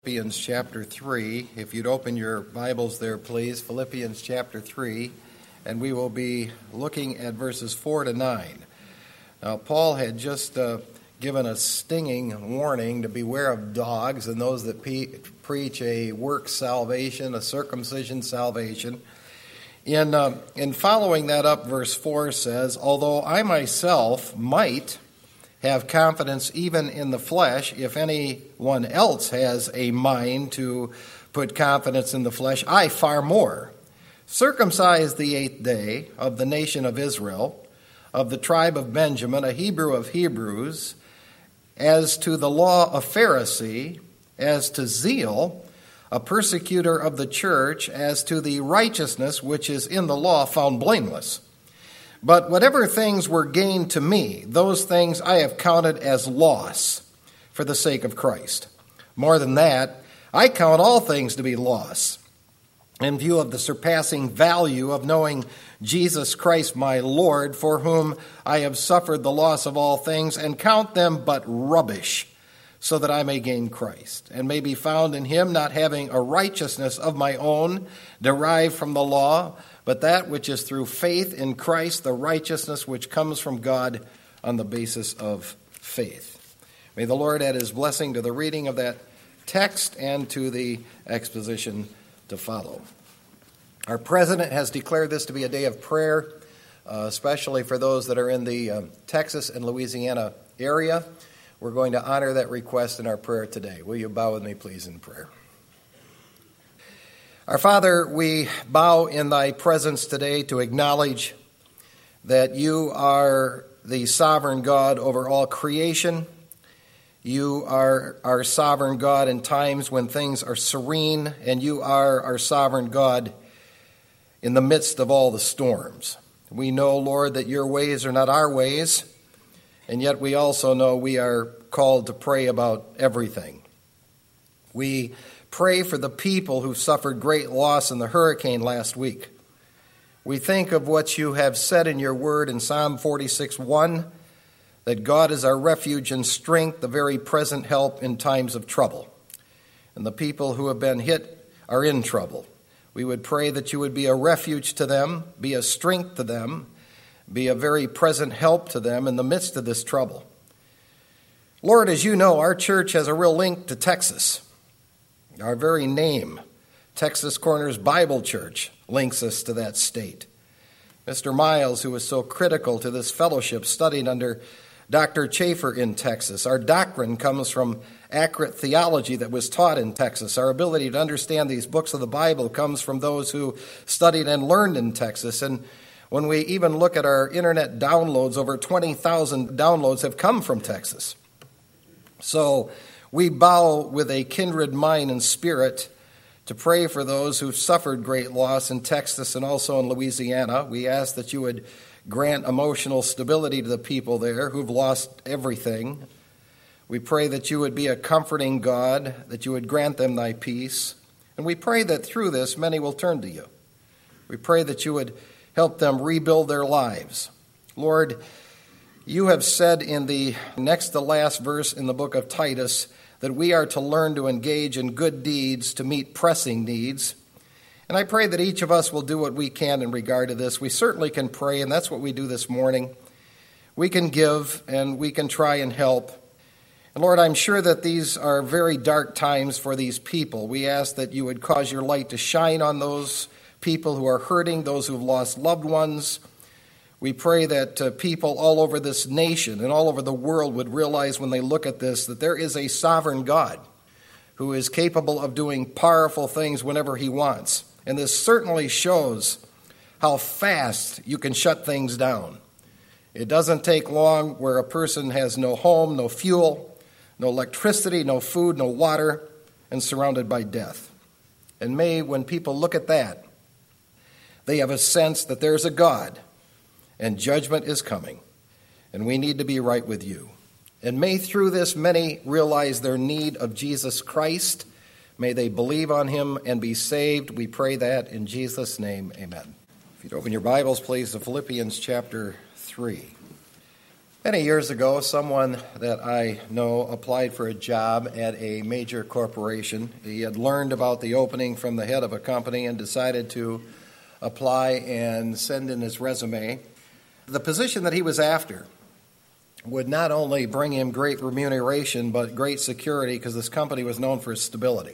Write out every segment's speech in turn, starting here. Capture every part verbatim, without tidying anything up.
Philippians chapter three. If you'd open your Bibles there, please. Philippians chapter three. And we will be looking at verses four to nine. Now, Paul had just uh, given a stinging warning to beware of dogs and those that pe- preach a work salvation, a circumcision salvation. In, uh, in following that up, verse four says, although I myself might have confidence even in the flesh, if anyone else has a mind to put confidence in the flesh, I far more. Circumcised the eighth day of the nation of Israel, of the tribe of Benjamin, a Hebrew of Hebrews, as to the law a Pharisee, as to zeal, a persecutor of the church, as to the righteousness which is in the law found blameless. But whatever things were gained to me, those things I have counted as loss for the sake of Christ. More than that, I count all things to be loss in view of the surpassing value of knowing Jesus Christ my Lord, for whom I have suffered the loss of all things, and count them but rubbish, so that I may gain Christ, and may be found in him, not having a righteousness of my own derived from the law, but that which is through faith in Christ, the righteousness which comes from God on the basis of faith. May the Lord add his blessing to the reading of that text and to the exposition to follow. Our president has declared this to be a day of prayer, uh, especially for those that are in the uh, Texas and Louisiana area. We're going to honor that request in our prayer today. Will you bow with me, please, in prayer? Our Father, we bow in thy presence today to acknowledge that you are the sovereign God over all creation. You are our sovereign God in times when things are serene, and you are our sovereign God in the midst of all the storms. We know, Lord, that your ways are not our ways, and yet we also know we are called to pray about everything. We pray for the people who suffered great loss in the hurricane last week. We think of what you have said in your word in Psalm forty-six one, that God is our refuge and strength, the very present help in times of trouble. And the people who have been hit are in trouble. We would pray that you would be a refuge to them, be a strength to them, be a very present help to them in the midst of this trouble. Lord, as you know, our church has a real link to Texas. Our very name, Texas Corners Bible Church, links us to that state. Mister Miles, who was so critical to this fellowship, studied under Doctor Chafer in Texas. Our doctrine comes from accurate theology that was taught in Texas. Our ability to understand these books of the Bible comes from those who studied and learned in Texas. And when we even look at our internet downloads, over twenty thousand downloads have come from Texas. So we bow with a kindred mind and spirit to pray for those who've suffered great loss in Texas and also in Louisiana. We ask that you would grant emotional stability to the people there who've lost everything. We pray that you would be a comforting God, that you would grant them thy peace. And we pray that through this, many will turn to you. We pray that you would help them rebuild their lives. Lord, you have said in the next to last verse in the book of Titus that we are to learn to engage in good deeds to meet pressing needs. And I pray that each of us will do what we can in regard to this. We certainly can pray, and that's what we do this morning. We can give, and we can try and help. And Lord, I'm sure that these are very dark times for these people. We ask that you would cause your light to shine on those people who are hurting, those who have lost loved ones. We pray that uh, people all over this nation and all over the world would realize when they look at this that there is a sovereign God who is capable of doing powerful things whenever he wants. And this certainly shows how fast you can shut things down. It doesn't take long where a person has no home, no fuel, no electricity, no food, no water, and surrounded by death. And may, when people look at that, they have a sense that there's a God and judgment is coming, and we need to be right with you. And may through this many realize their need of Jesus Christ. May they believe on him and be saved. We pray that in Jesus' name, amen. If you'd open your Bibles, please, to Philippians chapter three. Many years ago, someone that I know applied for a job at a major corporation. He had learned about the opening from the head of a company and decided to apply and send in his resume. The position that he was after would not only bring him great remuneration, but great security, because this company was known for its stability.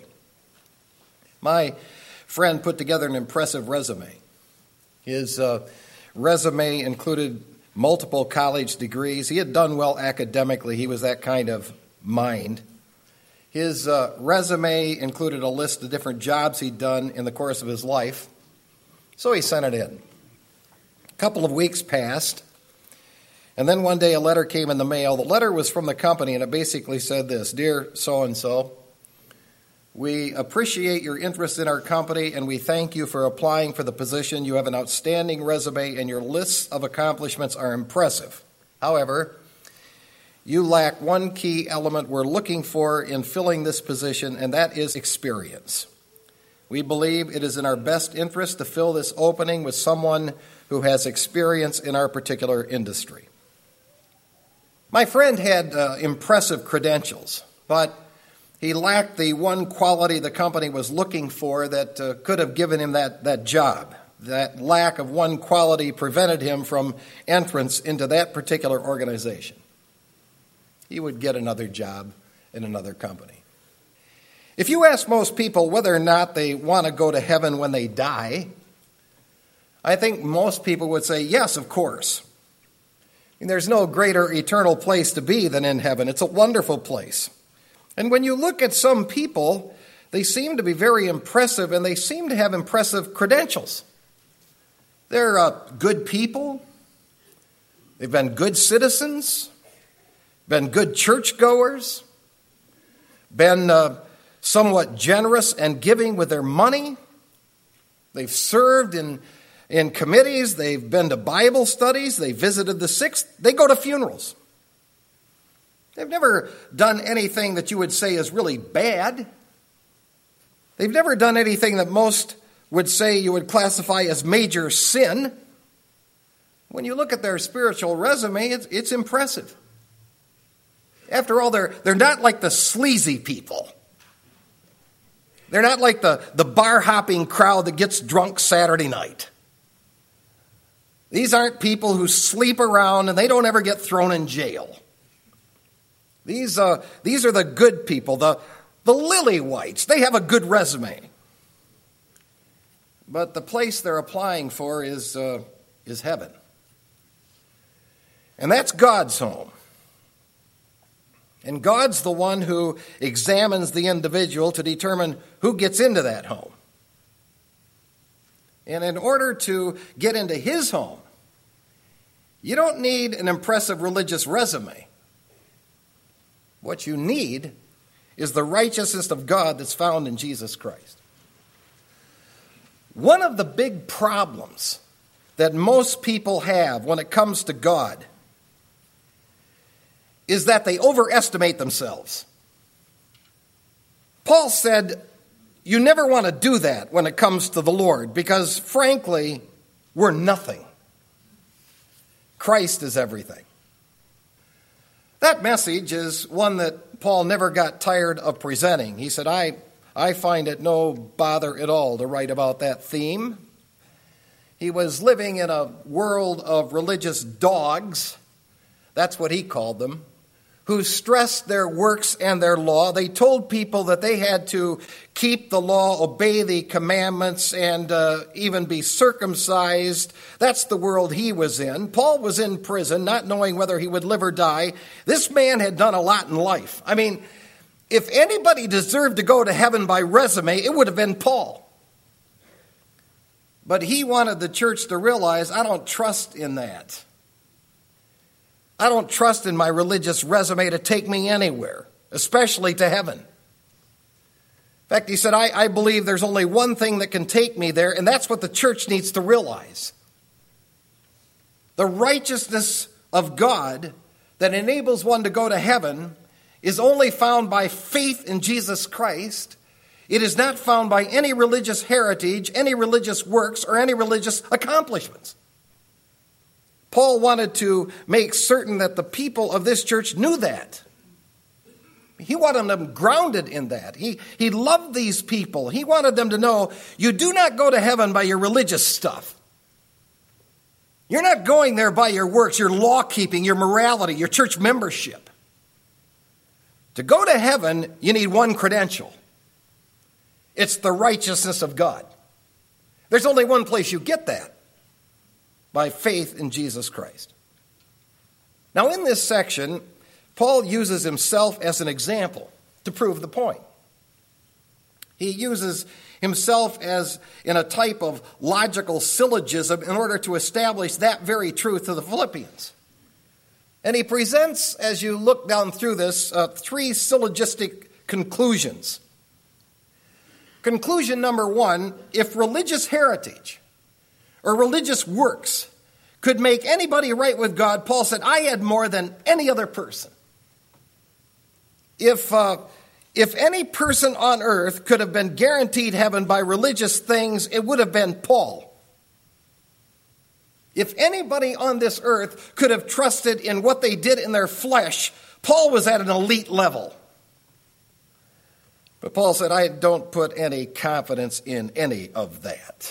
My friend put together an impressive resume. His uh, resume included multiple college degrees. He had done well academically. He was that kind of mind. His uh, resume included a list of different jobs he'd done in the course of his life. So he sent it in. A couple of weeks passed, and then one day a letter came in the mail. The letter was from the company, and it basically said this: "Dear so-and-so, we appreciate your interest in our company, and we thank you for applying for the position. You have an outstanding resume, and your lists of accomplishments are impressive. However, you lack one key element we're looking for in filling this position, and that is experience. We believe it is in our best interest to fill this opening with someone who has experience in our particular industry." My friend had uh, impressive credentials, but he lacked the one quality the company was looking for that uh, could have given him that, that job. That lack of one quality prevented him from entrance into that particular organization. He would get another job in another company. If you ask most people whether or not they want to go to heaven when they die, I think most people would say, yes, of course. I mean, there's no greater eternal place to be than in heaven. It's a wonderful place. And when you look at some people, they seem to be very impressive, and they seem to have impressive credentials. They're uh, good people. They've been good citizens, been good churchgoers, been uh, somewhat generous and giving with their money. They've served in, in committees. They've been to Bible studies. They visited the sick. They go to funerals. They've never done anything that you would say is really bad. They've never done anything that most would say you would classify as major sin. When you look at their spiritual resume, it's, it's impressive. After all, they're, they're not like the sleazy people. They're not like the, the bar-hopping crowd that gets drunk Saturday night. These aren't people who sleep around and they don't ever get thrown in jail. These uh, these are the good people, the, the lily whites. They have a good resume. But the place they're applying for is, uh, is heaven. And that's God's home. And God's the one who examines the individual to determine who gets into that home. And in order to get into his home, you don't need an impressive religious resume. What you need is the righteousness of God that's found in Jesus Christ. One of the big problems that most people have when it comes to God is that they overestimate themselves. Paul said, you never want to do that when it comes to the Lord, because frankly, we're nothing. Christ is everything. That message is one that Paul never got tired of presenting. He said, I, I find it no bother at all to write about that theme. He was living in a world of religious dogs, that's what he called them, who stressed their works and their law. They told people that they had to keep the law, obey the commandments, and uh, even be circumcised. That's the world he was in. Paul was in prison, not knowing whether he would live or die. This man had done a lot in life. I mean, if anybody deserved to go to heaven by resume, it would have been Paul. But he wanted the church to realize, I don't trust in that. I don't trust in my religious resume to take me anywhere, especially to heaven. In fact, he said, I, I believe there's only one thing that can take me there, and that's what the church needs to realize. The righteousness of God that enables one to go to heaven is only found by faith in Jesus Christ. It is not found by any religious heritage, any religious works, or any religious accomplishments. Paul wanted to make certain that the people of this church knew that. He wanted them grounded in that. He, he loved these people. He wanted them to know you do not go to heaven by your religious stuff. You're not going there by your works, your law keeping, your morality, your church membership. To go to heaven, you need one credential. It's the righteousness of God. There's only one place you get that, by faith in Jesus Christ. Now, in this section, Paul uses himself as an example to prove the point. He uses himself as in a type of logical syllogism in order to establish that very truth to the Philippians. And he presents, as you look down through this, uh, three syllogistic conclusions. Conclusion number one, if religious heritage or religious works could make anybody right with God, Paul said, I had more than any other person. If, uh, if any person on earth could have been guaranteed heaven by religious things, it would have been Paul. If anybody on this earth could have trusted in what they did in their flesh, Paul was at an elite level. But Paul said, I don't put any confidence in any of that.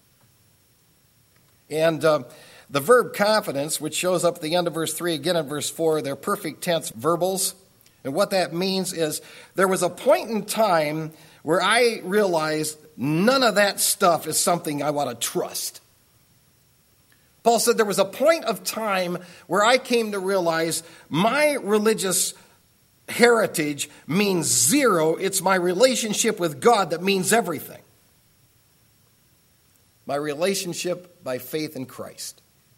And uh, the verb confidence, which shows up at the end of verse three, again in verse four, they're perfect tense verbals. And what that means is there was a point in time where I realized none of that stuff is something I want to trust. Paul said there was a point of time where I came to realize my religious heritage means zero. It's my relationship with God that means everything. My relationship by faith in Christ.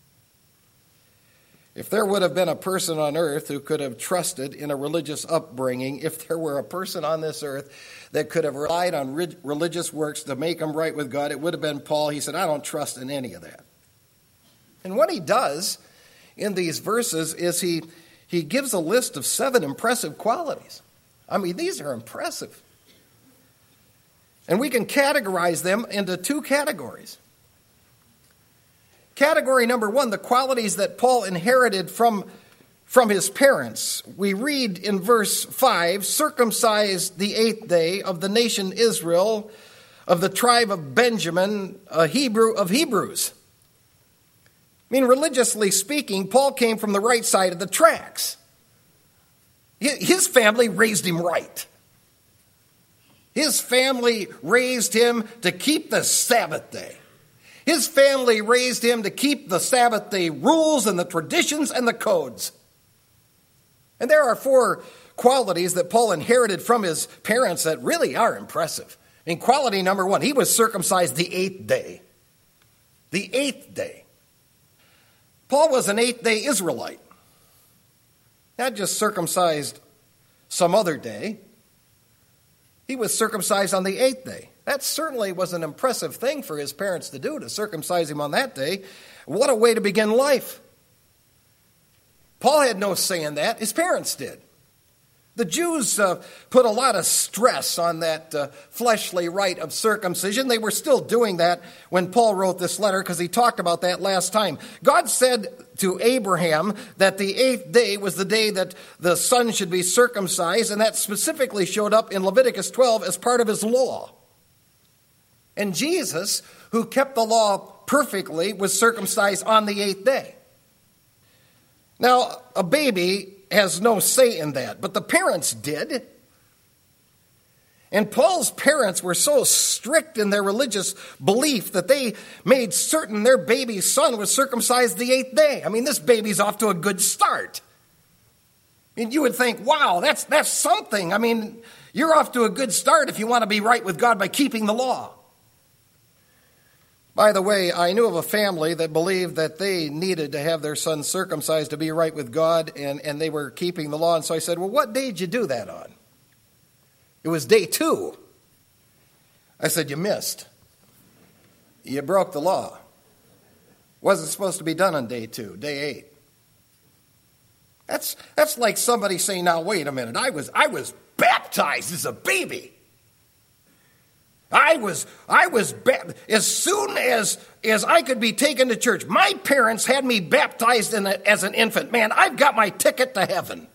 If there would have been a person on earth who could have trusted in a religious upbringing, if there were a person on this earth that could have relied on re- religious works to make them right with God, it would have been Paul. He said, I don't trust in any of that. And what he does in these verses is he, he gives a list of seven impressive qualities. I mean, these are impressive. And we can categorize them into two categories. Category number one, the qualities that Paul inherited from, from his parents. We read in verse five, circumcised the eighth day of the nation Israel, of the tribe of Benjamin, a Hebrew of Hebrews. I mean, religiously speaking, Paul came from the right side of the tracks. His family raised him right. His family raised him to keep the Sabbath day. His family raised him to keep the Sabbath day rules and the traditions and the codes. And there are four qualities that Paul inherited from his parents that really are impressive. I mean, quality number one, he was circumcised the eighth day. The eighth day. Paul was an eighth day Israelite. Not just circumcised some other day. He was circumcised on the eighth day. That certainly was an impressive thing for his parents to do, to circumcise him on that day. What a way to begin life. Paul had no say in that. His parents did. The Jews uh, put a lot of stress on that uh, fleshly rite of circumcision. They were still doing that when Paul wrote this letter because he talked about that last time. God said to Abraham that the eighth day was the day that the son should be circumcised, and that specifically showed up in Leviticus twelve as part of his law. And Jesus, who kept the law perfectly, was circumcised on the eighth day. Now, a baby has no say in that, but the parents did. And Paul's parents were so strict in their religious belief that they made certain their baby's son was circumcised the eighth day. I mean, this baby's off to a good start. I mean, you would think, wow, that's, that's something. I mean, you're off to a good start if you want to be right with God by keeping the law. By the way, I knew of a family that believed that they needed to have their son circumcised to be right with God, and, and they were keeping the law. And so I said, well, what day did you do that on? It was day two. I said, you missed. You broke the law. Wasn't supposed to be done on day two, day eight. That's that's like somebody saying, now, wait a minute, I was I was baptized as a baby. I was, I was, as soon as, as I could be taken to church, my parents had me baptized in a, as an infant. Man, I've got my ticket to heaven.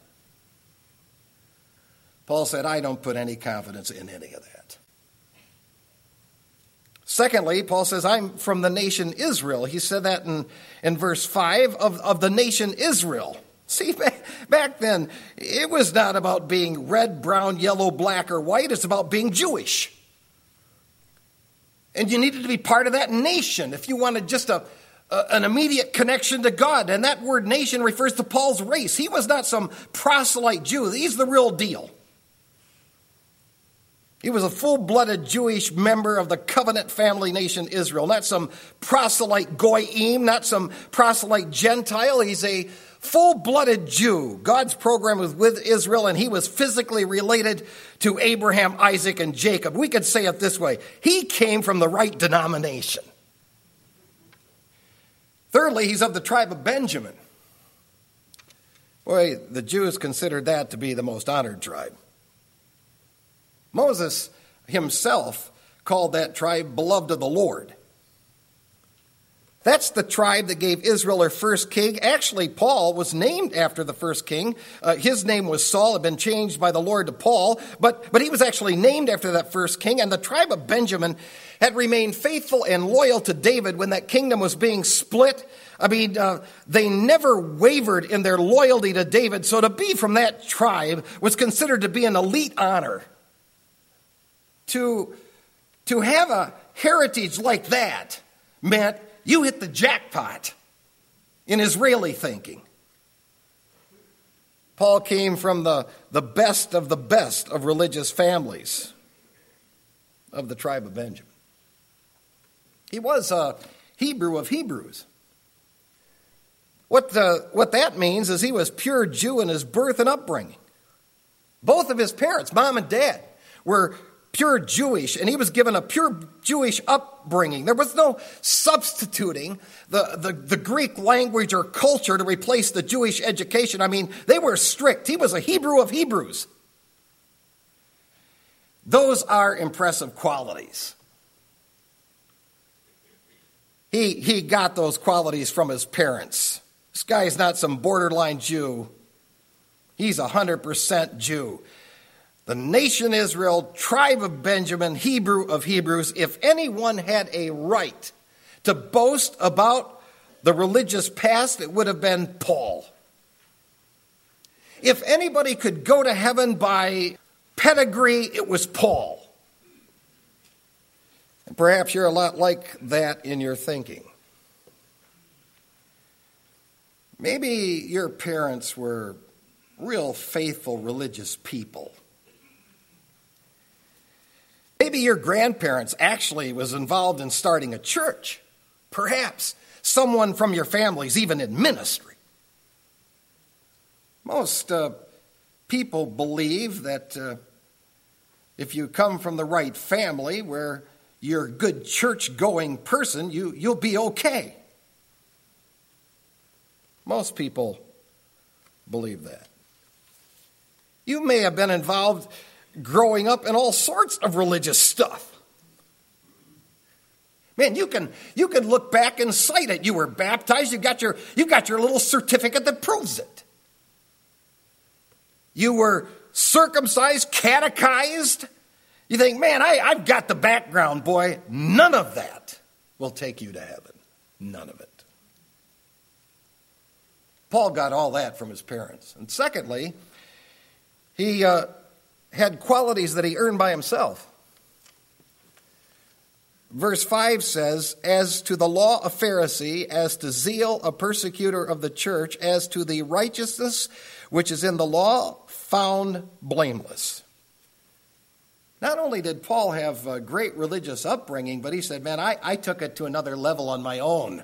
Paul said, I don't put any confidence in any of that. Secondly, Paul says, I'm from the nation Israel. He said that in, in verse five of, of the nation Israel. See, back, back then, it was not about being red, brown, yellow, black, or white. It's about being Jewish. And you needed to be part of that nation if you wanted just a, a an immediate connection to God. And that word nation refers to Paul's race. He was not some proselyte Jew. He's the real deal. He was a full-blooded Jewish member of the covenant family nation Israel, not some proselyte goyim, not some proselyte Gentile. He's a full-blooded Jew. God's program was with Israel, and he was physically related to Abraham, Isaac, and Jacob. We could say it this way. He came from the right denomination. Thirdly, he's of the tribe of Benjamin. Boy, the Jews considered that to be the most honored tribe. Moses himself called that tribe beloved of the Lord. That's the tribe that gave Israel her first king. Actually, Paul was named after the first king. Uh, his name was Saul, had been changed by the Lord to Paul, but, but he was actually named after that first king. And the tribe of Benjamin had remained faithful and loyal to David when that kingdom was being split. I mean, uh, they never wavered in their loyalty to David. So to be from that tribe was considered to be an elite honor. To, to have a heritage like that meant you hit the jackpot in Israeli thinking. Paul came from the, the best of the best of religious families of the tribe of Benjamin. He was a Hebrew of Hebrews. What, the, what that means is he was pure Jew in his birth and upbringing. Both of his parents, mom and dad, were pure Jewish, and he was given a pure Jewish upbringing. There was no substituting the, the, the Greek language or culture to replace the Jewish education. I mean, they were strict. He was a Hebrew of Hebrews. Those are impressive qualities. He, he got those qualities from his parents. This guy is not some borderline Jew. He's one hundred percent Jew. The nation Israel, tribe of Benjamin, Hebrew of Hebrews. If anyone had a right to boast about the religious past, it would have been Paul. If anybody could go to heaven by pedigree, it was Paul. And perhaps you're a lot like that in your thinking. Maybe your parents were real faithful religious people. Maybe your grandparents actually was involved in starting a church. Perhaps someone from your family's even in ministry. Most uh, people believe that uh, if you come from the right family where you're a good church-going person, you, you'll be okay. Most people believe that. You may have been involved growing up in all sorts of religious stuff. Man, you can you can look back and cite it. You were baptized. You got your you got your little certificate that proves it. You were circumcised, catechized. You think, man, I, I've got the background, boy. None of that will take you to heaven. None of it. Paul got all that from his parents. And secondly, he uh, had qualities that he earned by himself. Verse five says, as to the law a Pharisee, as to zeal a persecutor of the church, as to the righteousness which is in the law, found blameless. Not only did Paul have a great religious upbringing, but he said, man, I, I took it to another level on my own.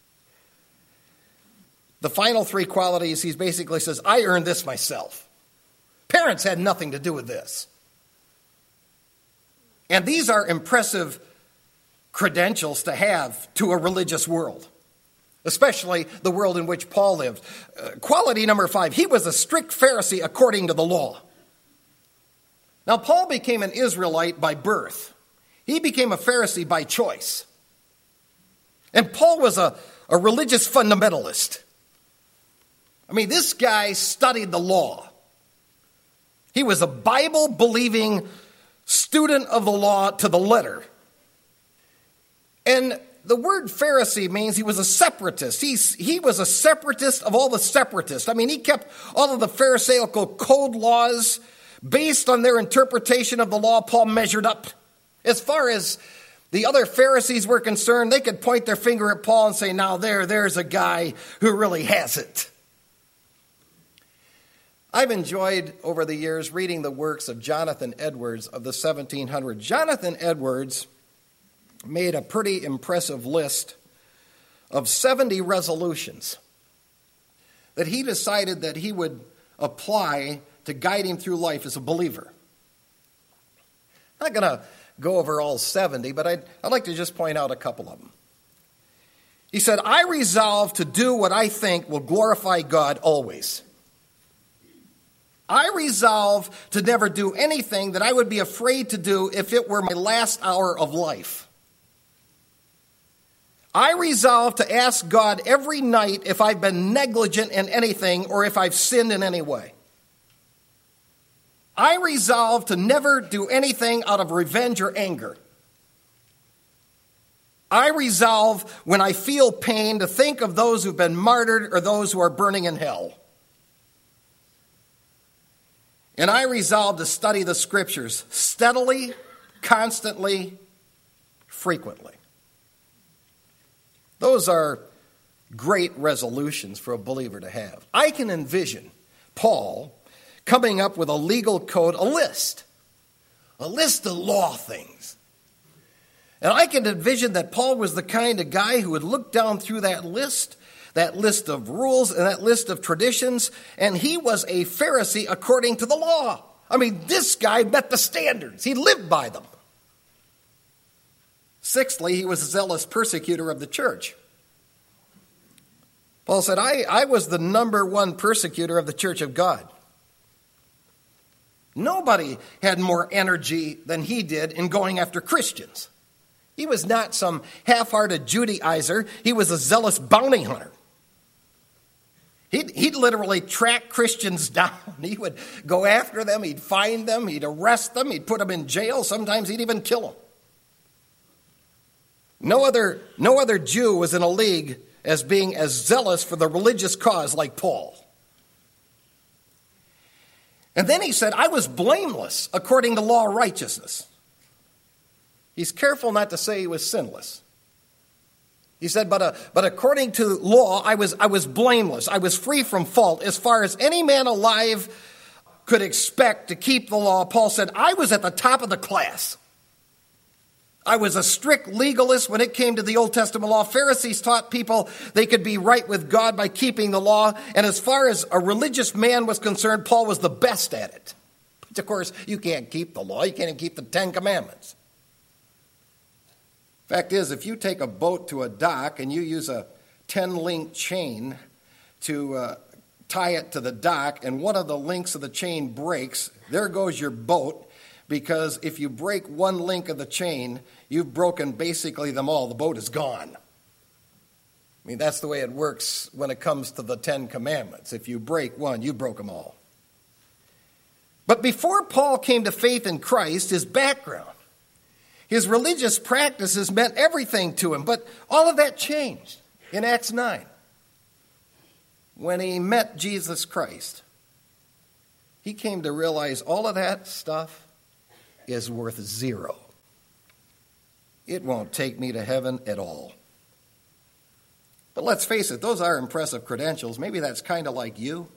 The final three qualities, he basically says, I earned this myself. Parents had nothing to do with this. And these are impressive credentials to have to a religious world, especially the world in which Paul lived. Uh, quality number five, he was a strict Pharisee according to the law. Now, Paul became an Israelite by birth. He became a Pharisee by choice. And Paul was a, a religious fundamentalist. I mean, this guy studied the law. He was a Bible-believing student of the law to the letter. And the word Pharisee means he was a separatist. He's, he was a separatist of all the separatists. I mean, he kept all of the Pharisaical code laws based on their interpretation of the law. Paul measured up. As far as the other Pharisees were concerned, they could point their finger at Paul and say, now there, there's a guy who really has it. I've enjoyed over the years reading the works of Jonathan Edwards of the seventeen hundreds. Jonathan Edwards made a pretty impressive list of seventy resolutions that he decided that he would apply to guide him through life as a believer. I'm not going to go over all seventy, but I'd, I'd like to just point out a couple of them. He said, I resolve to do what I think will glorify God always. I resolve to never do anything that I would be afraid to do if it were my last hour of life. I resolve to ask God every night if I've been negligent in anything or if I've sinned in any way. I resolve to never do anything out of revenge or anger. I resolve, when I feel pain, to think of those who've been martyred or those who are burning in hell. And I resolve to study the Scriptures steadily, constantly, frequently. Those are great resolutions for a believer to have. I can envision Paul coming up with a legal code, a list, a list of law things. And I can envision that Paul was the kind of guy who would look down through that list, that list of rules and that list of traditions, and he was a Pharisee according to the law. I mean, this guy met the standards. He lived by them. Sixthly, he was a zealous persecutor of the church. Paul said, I, I was the number one persecutor of the church of God. Nobody had more energy than he did in going after Christians. He was not some half-hearted Judaizer. He was a zealous bounty hunter. He'd, he'd literally track Christians down. He would go after them. He'd find them. He'd arrest them. He'd put them in jail. Sometimes he'd even kill them. No other, no other Jew was in a league as being as zealous for the religious cause like Paul. And then he said, I was blameless according to law of righteousness. He's careful not to say he was sinless. He said, but, uh, but according to law, I was, I was blameless. I was free from fault as far as any man alive could expect to keep the law. Paul said, I was at the top of the class. I was a strict legalist when it came to the Old Testament law. Pharisees taught people they could be right with God by keeping the law. And as far as a religious man was concerned, Paul was the best at it. But of course, you can't keep the law. You can't even keep the Ten Commandments. Fact is, if you take a boat to a dock and you use a ten-link chain to uh, tie it to the dock, and one of the links of the chain breaks, there goes your boat, because if you break one link of the chain, you've broken basically them all. The boat is gone. I mean, that's the way it works when it comes to the Ten Commandments. If you break one, you broke them all. But before Paul came to faith in Christ, his background, his religious practices meant everything to him, but all of that changed in Acts nine. When he met Jesus Christ, he came to realize all of that stuff is worth zero. It won't take me to heaven at all. But let's face it, those are impressive credentials. Maybe that's kind of like you.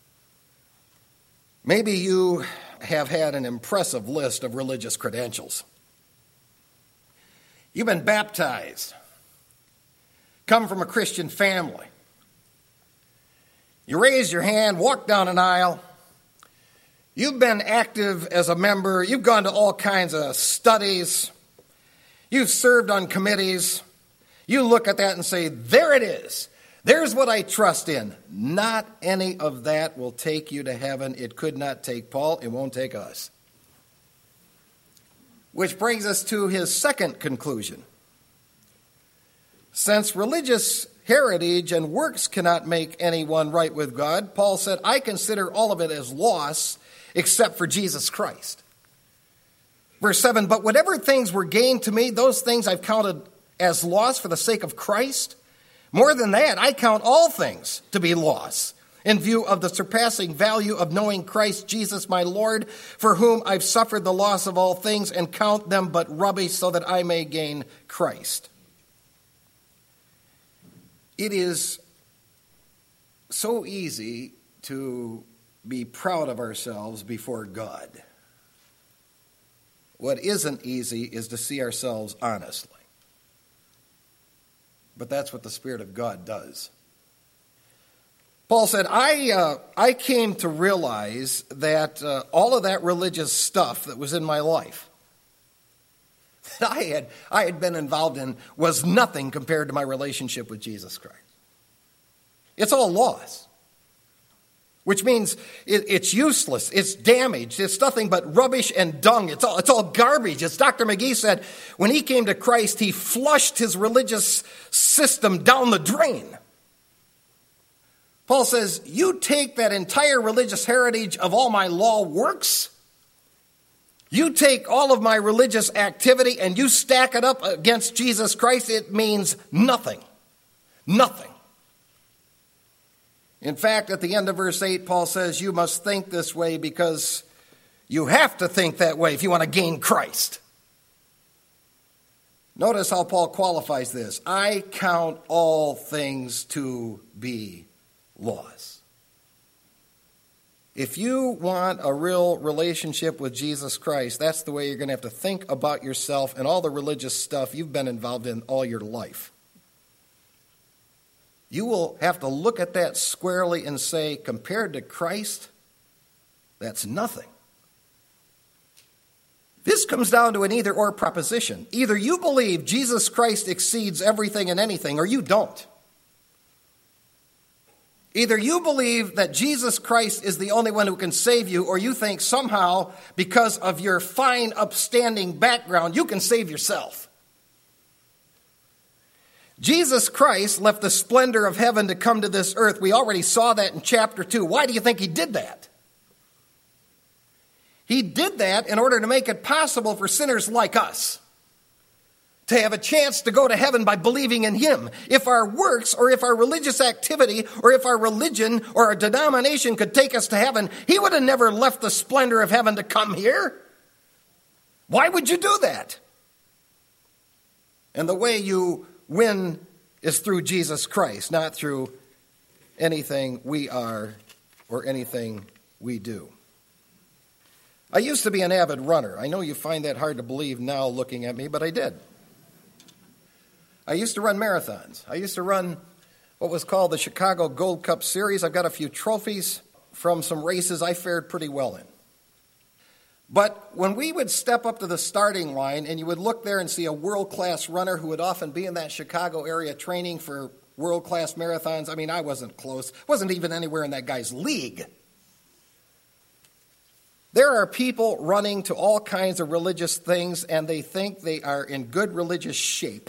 Maybe you have had an impressive list of religious credentials. You've been baptized, come from a Christian family. You raised your hand, walked down an aisle. You've been active as a member. You've gone to all kinds of studies. You've served on committees. You look at that and say, there it is. There's what I trust in. Not any of that will take you to heaven. It could not take Paul. It won't take us. Which brings us to his second conclusion. Since religious heritage and works cannot make anyone right with God, Paul said, I consider all of it as loss except for Jesus Christ. Verse seven, but whatever things were gained to me, those things I've counted as loss for the sake of Christ. More than that, I count all things to be loss in view of the surpassing value of knowing Christ Jesus my Lord, for whom I've suffered the loss of all things and count them but rubbish so that I may gain Christ. It is so easy to be proud of ourselves before God. What isn't easy is to see ourselves honestly. But that's what the Spirit of God does. Paul said, I uh, I came to realize that uh, all of that religious stuff that was in my life, that I had, I had been involved in, was nothing compared to my relationship with Jesus Christ. It's all loss. Which means it, it's useless, it's damaged, it's nothing but rubbish and dung. It's all, it's all garbage. As Doctor McGee said, when he came to Christ, he flushed his religious system down the drain. Paul says, you take that entire religious heritage of all my law works, you take all of my religious activity and you stack it up against Jesus Christ, it means nothing. Nothing. In fact, at the end of verse eight, Paul says, you must think this way because you have to think that way if you want to gain Christ. Notice how Paul qualifies this. I count all things to be loss. If you want a real relationship with Jesus Christ, that's the way you're going to have to think about yourself and all the religious stuff you've been involved in all your life. You will have to look at that squarely and say, compared to Christ, that's nothing. This comes down to an either-or proposition. Either you believe Jesus Christ exceeds everything and anything, or you don't. Either you believe that Jesus Christ is the only one who can save you, or you think somehow, because of your fine, upstanding background, you can save yourself. Jesus Christ left the splendor of heaven to come to this earth. We already saw that in chapter two. Why do you think he did that? He did that in order to make it possible for sinners like us to have a chance to go to heaven by believing in him. If our works or if our religious activity or if our religion or our denomination could take us to heaven, he would have never left the splendor of heaven to come here. Why would you do that? And the way you win is through Jesus Christ, not through anything we are or anything we do. I used to be an avid runner. I know you find that hard to believe now looking at me, but I did. I used to run marathons. I used to run what was called the Chicago Gold Cup Series. I've got a few trophies from some races I fared pretty well in. But when we would step up to the starting line and you would look there and see a world-class runner who would often be in that Chicago area training for world-class marathons, I mean, I wasn't close. Wasn't even anywhere in that guy's league. There are people running to all kinds of religious things, and they think they are in good religious shape.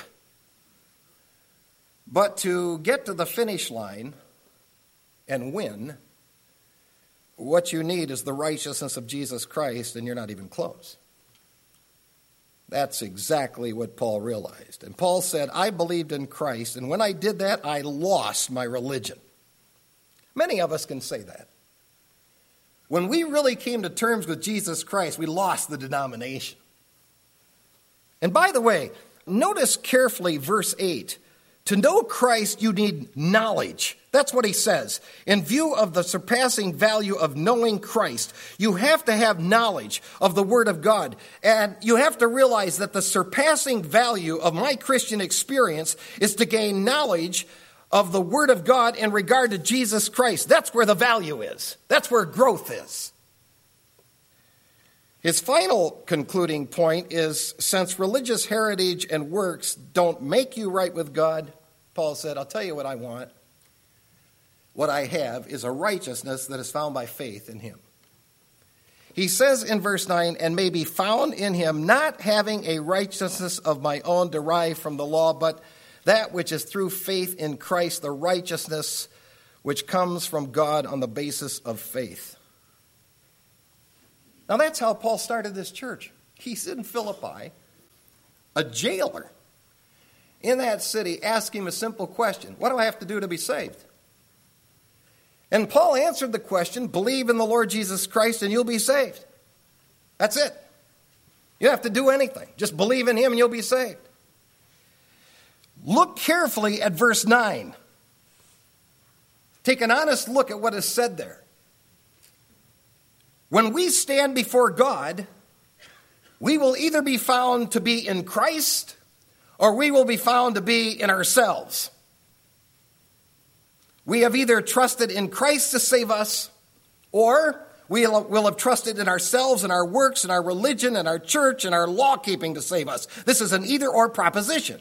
But to get to the finish line and win, what you need is the righteousness of Jesus Christ, and you're not even close. That's exactly what Paul realized. And Paul said, I believed in Christ, and when I did that, I lost my religion. Many of us can say that. When we really came to terms with Jesus Christ, we lost the denomination. And by the way, notice carefully verse eight. To know Christ, you need knowledge. That's what he says. In view of the surpassing value of knowing Christ, you have to have knowledge of the Word of God. And you have to realize that the surpassing value of my Christian experience is to gain knowledge of the Word of God in regard to Jesus Christ. That's where the value is. That's where growth is. His final concluding point is, since religious heritage and works don't make you right with God, Paul said, I'll tell you what I want. What I have is a righteousness that is found by faith in him. He says in verse nine, and may be found in him, not having a righteousness of my own derived from the law, but that which is through faith in Christ, the righteousness which comes from God on the basis of faith. Now that's how Paul started this church. He's in Philippi, a jailer in that city, asked him a simple question: what do I have to do to be saved? And Paul answered the question: believe in the Lord Jesus Christ and you'll be saved. That's it. You don't have to do anything. Just believe in him and you'll be saved. Look carefully at verse nine. Take an honest look at what is said there. When we stand before God, we will either be found to be in Christ or we will be found to be in ourselves. We have either trusted in Christ to save us, or we will have trusted in ourselves and our works and our religion and our church and our law-keeping to save us. This is an either-or proposition.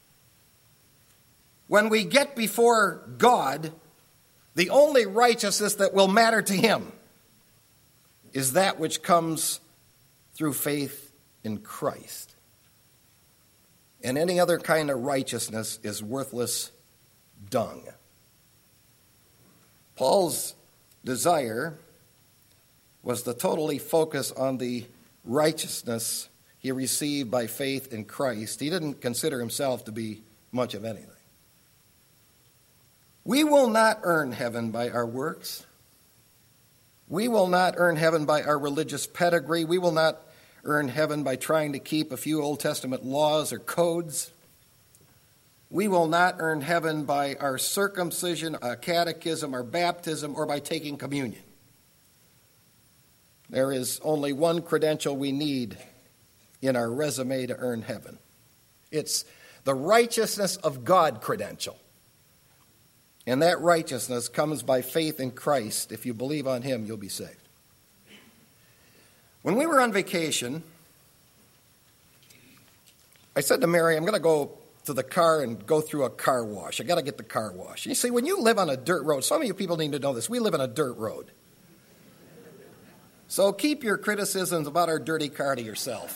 When we get before God, the only righteousness that will matter to him is that which comes through faith in Christ. And any other kind of righteousness is worthless dung. Paul's desire was to totally focus on the righteousness he received by faith in Christ. He didn't consider himself to be much of anything. We will not earn heaven by our works. We will not earn heaven by our religious pedigree. We will not earn heaven by trying to keep a few Old Testament laws or codes. We will not earn heaven by our circumcision, our catechism, our baptism, or by taking communion. There is only one credential we need in our resume to earn heaven. It's the righteousness of God credential. And that righteousness comes by faith in Christ. If you believe on him, you'll be saved. When we were on vacation, I said to Mary, I'm going to go to the car and go through a car wash. I got to get the car wash. You see, when you live on a dirt road, some of you people need to know this. We live on a dirt road. So keep your criticisms about our dirty car to yourself.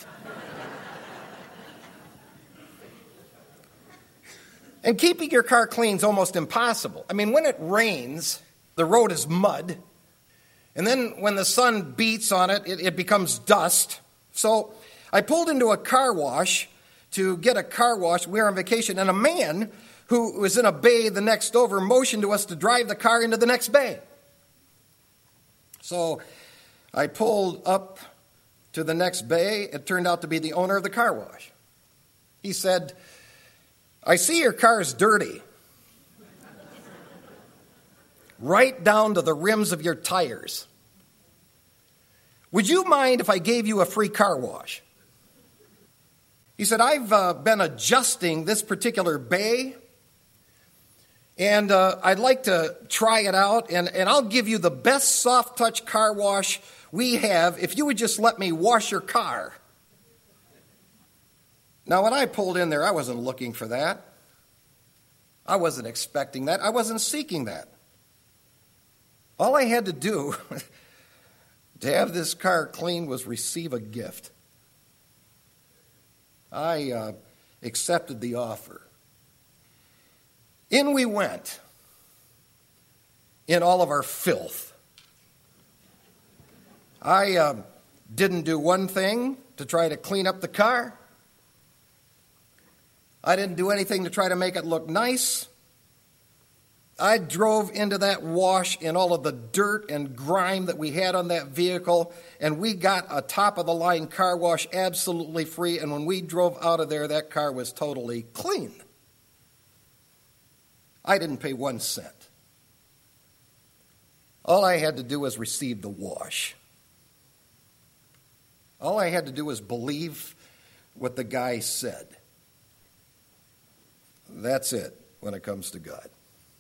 And keeping your car clean is almost impossible. I mean, when it rains, the road is mud. And then when the sun beats on it, it, it becomes dust. So I pulled into a car wash to get a car wash. We were on vacation, and a man who was in a bay the next over motioned to us to drive the car into the next bay. So I pulled up to the next bay. It turned out to be the owner of the car wash. He said, I see your car's dirty. Right down to the rims of your tires. Would you mind if I gave you a free car wash? He said, I've uh, been adjusting this particular bay, and uh, I'd like to try it out, and, and I'll give you the best soft-touch car wash we have if you would just let me wash your car. Now, when I pulled in there, I wasn't looking for that. I wasn't expecting that. I wasn't seeking that. All I had to do to have this car clean was receive a gift. I uh, accepted the offer. In we went, in all of our filth. I uh, didn't do one thing to try to clean up the car. I didn't do anything to try to make it look nice. I drove into that wash in all of the dirt and grime that we had on that vehicle, and we got a top-of-the-line car wash absolutely free, and when we drove out of there, that car was totally clean. I didn't pay one cent. All I had to do was receive the wash. All I had to do was believe what the guy said. That's it when it comes to God.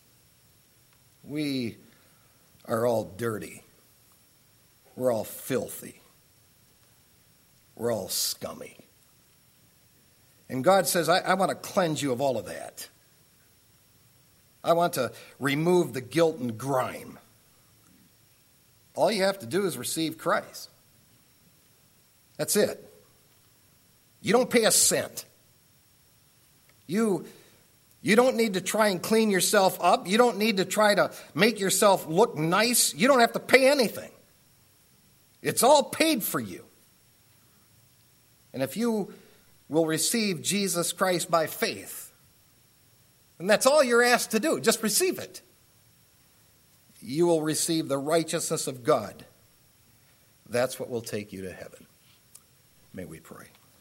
We are all dirty. We're all filthy. We're all scummy. And God says, I, I want to cleanse you of all of that. I want to remove the guilt and grime. All you have to do is receive Christ. That's it. You don't pay a cent. You, you don't need to try and clean yourself up. You don't need to try to make yourself look nice. You don't have to pay anything. It's all paid for you. And if you will receive Jesus Christ by faith, and that's all you're asked to do, just receive it, you will receive the righteousness of God. That's what will take you to heaven. May we pray.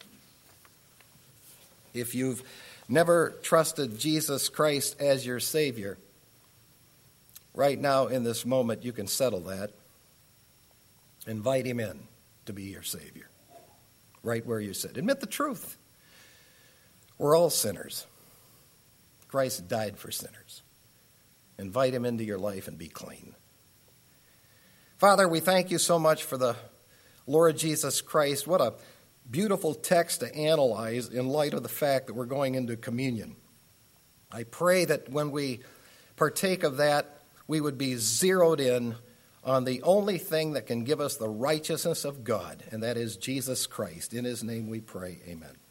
If you've never trusted Jesus Christ as your Savior, right now in this moment you can settle that. Invite him in to be your Savior, right where you sit. Admit the truth. We're all sinners. Christ died for sinners. Invite him into your life and be clean. Father, we thank you so much for the Lord Jesus Christ. What a beautiful text to analyze in light of the fact that we're going into communion. I pray that when we partake of that, we would be zeroed in on the only thing that can give us the righteousness of God, and that is Jesus Christ. In his name we pray, amen.